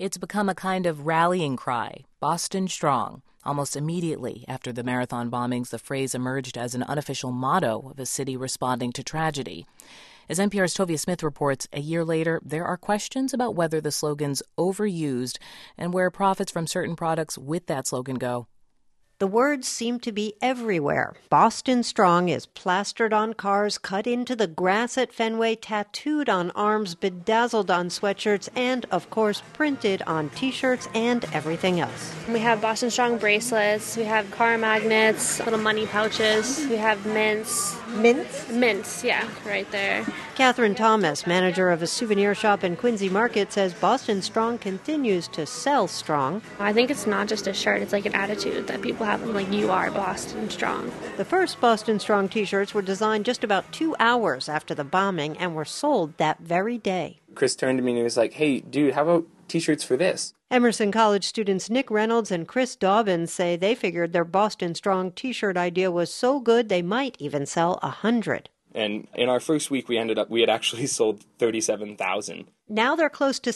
It's become a kind of rallying cry, Boston Strong. Almost immediately after the marathon bombings, the phrase emerged as an unofficial motto of a city responding to tragedy. As NPR's Tovia Smith reports, a year later, there are questions about whether the slogan's overused and where profits from certain products with that slogan go. The words seem to be everywhere. Boston Strong is plastered on cars, cut into the grass at Fenway, tattooed on arms, bedazzled on sweatshirts, and, of course, printed on T-shirts and everything else. We have Boston Strong bracelets. We have car magnets, little money pouches. We have mints. Mints? Mints, yeah, right there. Catherine Thomas, manager of a souvenir shop in Quincy Market, says Boston Strong continues to sell strong. I think it's not just a shirt. It's like an attitude that people have. Like, you are Boston Strong. The first Boston Strong T-shirts were designed just about 2 hours after the bombing and were sold that very day. Chris turned to me and he was like, "Hey, dude, how about T-shirts for this?" Emerson College students Nick Reynolds and Chris Dobbins say they figured their Boston Strong T-shirt idea was so good they might even sell 100. And in our first week, we had actually sold 37,000. Now they're close to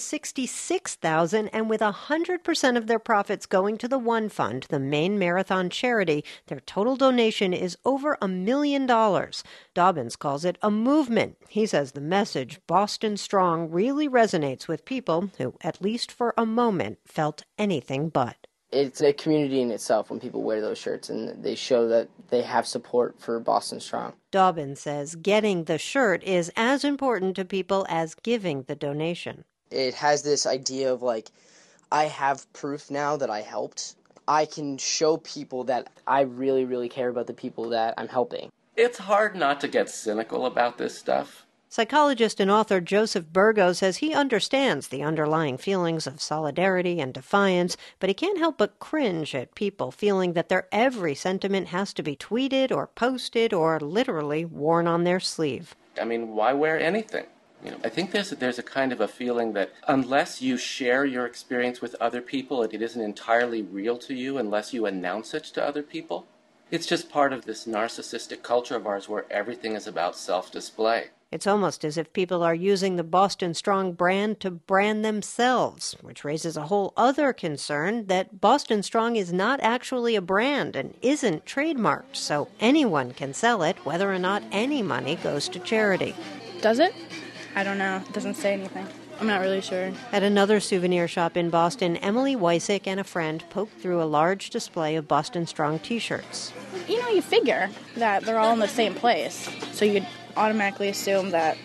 66,000, and with 100% of their profits going to the One Fund, the main marathon charity, their total donation is over $1 million. Dobbins calls it a movement. He says the message, Boston Strong, really resonates with people who, at least for a moment, felt anything but. It's a community in itself when people wear those shirts, and they show that they have support for Boston Strong. Dobbins says getting the shirt is as important to people as giving the donation. It has this idea of, like, I have proof now that I helped. I can show people that I really, really care about the people that I'm helping. It's hard not to get cynical about this stuff. Psychologist and author Joseph Burgo says he understands the underlying feelings of solidarity and defiance, but he can't help but cringe at people feeling that their every sentiment has to be tweeted or posted or literally worn on their sleeve. I mean, why wear anything? I think there's a kind of a feeling that unless you share your experience with other people, it isn't entirely real to you unless you announce it to other people. It's just part of this narcissistic culture of ours where everything is about self-display. It's almost as if people are using the Boston Strong brand to brand themselves, which raises a whole other concern that Boston Strong is not actually a brand and isn't trademarked, so anyone can sell it, whether or not any money goes to charity. Does it? I don't know. It doesn't say anything. I'm not really sure. At another souvenir shop in Boston, Emily Wysick and a friend poked through a large display of Boston Strong T-shirts. You figure that they're all in the same place, so you'd automatically assume that.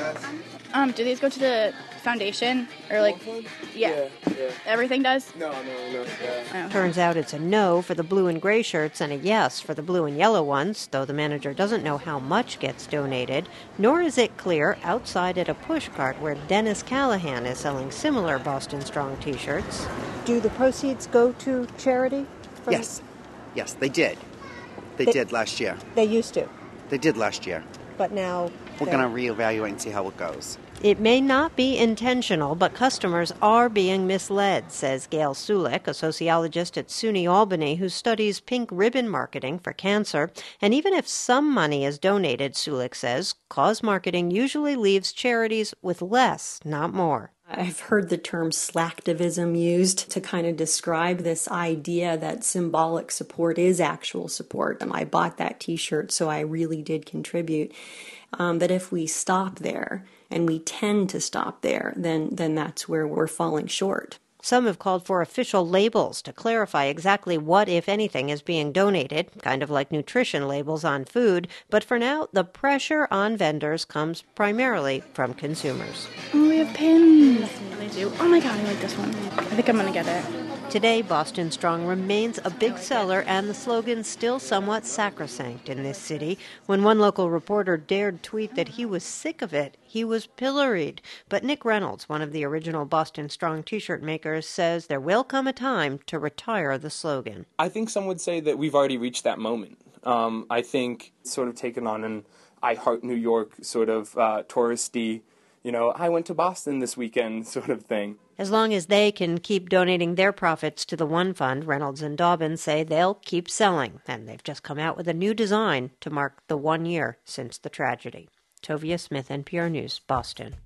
Do these go to the foundation or yeah. Everything does? No. Yeah. Turns out it's a no for the blue and gray shirts and a yes for the blue and yellow ones, though the manager doesn't know how much gets donated, nor is it clear outside at a pushcart where Dennis Callahan is selling similar Boston Strong T-shirts. Do the proceeds go to charity? Yes, they did. They did last year. They used to. They did last year. But now we're going to reevaluate and see how it goes. It may not be intentional, but customers are being misled, says Gail Sulik, a sociologist at SUNY Albany who studies pink ribbon marketing for cancer. And even if some money is donated, Sulik says, cause marketing usually leaves charities with less, not more. I've heard the term slacktivism used to kind of describe this idea that symbolic support is actual support. And I bought that T-shirt, so I really did contribute. That if we stop there, and we tend to stop there, then that's where we're falling short. Some have called for official labels to clarify exactly what, if anything, is being donated, kind of like nutrition labels on food. But for now, the pressure on vendors comes primarily from consumers. Oh, we have pins. They do. Oh my God, I like this one. I think I'm going to get it. Today, Boston Strong remains a big seller, and the slogan still somewhat sacrosanct in this city. When one local reporter dared tweet that he was sick of it, he was pilloried. But Nick Reynolds, one of the original Boston Strong T-shirt makers, says there will come a time to retire the slogan. I think some would say that we've already reached that moment. I think it's sort of taken on an I Heart New York sort of touristy, I went to Boston this weekend sort of thing. As long as they can keep donating their profits to the One Fund, Reynolds and Dobbins say they'll keep selling. And they've just come out with a new design to mark the 1 year since the tragedy. Tovia Smith, NPR News, Boston.